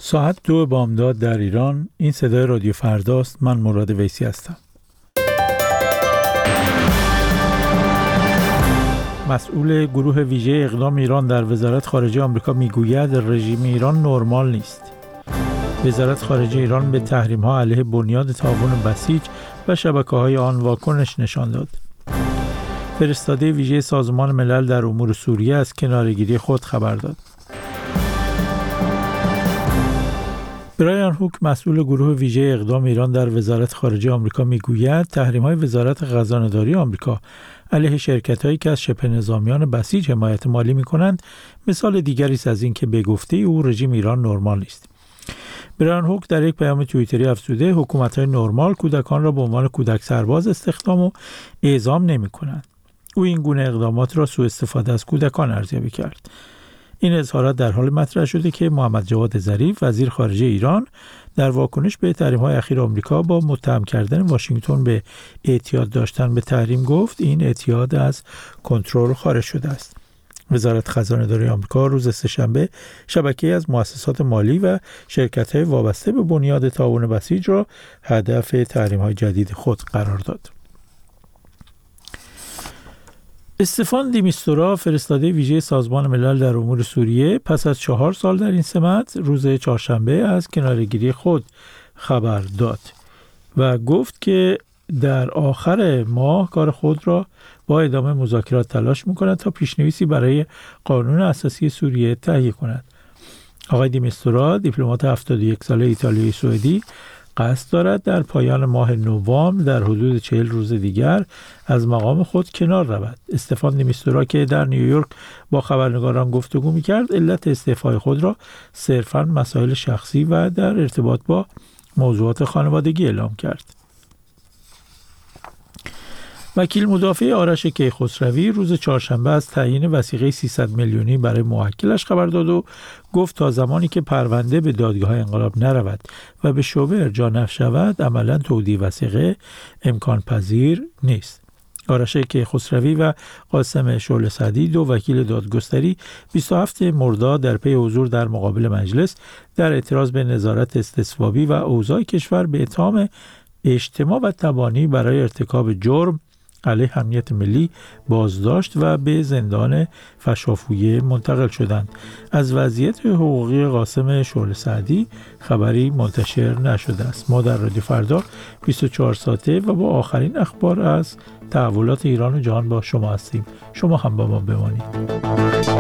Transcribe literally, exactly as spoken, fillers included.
ساعت دو بامداد در ایران. این صدای رادیو فرداست. من مراد ویسی هستم. مسئول گروه ویژه اقدام ایران در وزارت خارجه آمریکا میگوید رژیم ایران نرمال نیست. وزارت خارجه ایران به تحریم‌ها علیه بنیاد تعاون بسیج و شبکه‌های آن واکنش نشان داد. فرستاده ویژه سازمان ملل در امور سوریه از کناره‌گیری خود خبر داد. برایان هوک، مسئول گروه ویژه اقدام ایران در وزارت خارجه آمریکا میگوید تحریم‌های وزارت خزانه‌داری آمریکا علیه شرکت‌هایی که از شبه نظامیان بسیج حمایت مالی می‌کنند مثال دیگری است از اینکه به گفته او رژیم ایران نرمال نیست. برایان هوک در یک پیام توییتری افزوده حکومت‌های نرمال کودکان را به عنوان کودک سرباز استخدام و اعزام نمی‌کنند. او این گونه اقدامات را سوء استفاده از کودکان ارزیابی کرد. این اظهارات در حال مطرح شده که محمد جواد ظریف وزیر خارجه ایران در واکنش به تحریم‌های اخیر آمریکا با متهم کردن واشنگتن به اعتیاد داشتن به تحریم گفت این اعتیاد از کنترل خارج شده است. وزارت خزانه‌داری آمریکا روز سه‌شنبه شبکه‌ای از مؤسسات مالی و شرکت‌های وابسته به بنیاد تعاون بسیج را هدف تحریم‌های جدید خود قرار داد. استفان دی میستورا، فرستاده ویژه سازمان ملل در امور سوریه، پس از چهار سال در این سمت روز چهارشنبه از کناره‌گیری خود خبر داد و گفت که در آخر ماه کار خود را با ادامه مذاکرات تلاش می‌کند تا پیشنویسی برای قانون اساسی سوریه تهیه کند. آقای دی میستورا، دیپلمات هفتاد و یک ساله ایتالیایی سوئدی، قصد دارد در پایان ماه نوامبر در حدود چهل روز دیگر از مقام خود کنار رود. استفان دی میستورا که در نیویورک با خبرنگاران گفتگو می‌کرد، علت استعفای خود را صرفاً مسائل شخصی و در ارتباط با موضوعات خانوادگی اعلام کرد. وکیل مدافع آرش کیخسروی روز چهارشنبه از تعیین وثیقه سیصد میلیونی برای موکلش خبر داد و گفت تا زمانی که پرونده به دادگاه انقلاب نرود و به شعبه ارجاع نشود عملاً تودیع وثیقه امکان پذیر نیست. آرش کیخسروی و قاسم شعله سعدی، دو وکیل دادگستری، بیست و هفتم مرداد در پی حضور در مقابل مجلس در اعتراض به نظارت استصوابی و اوضاع کشور به اتهام اجتماع و تبانی برای ارتکاب جرم علیه امنیت ملی بازداشت و به زندان فشافویه منتقل شدند. از وضعیت حقوقی قاسم شعله سعدی خبری منتشر نشده است. ما در رادیو فردا بیست و چهار ساعته و با آخرین اخبار از تحولات ایران و جهان با شما هستیم. شما هم با ما بمانید.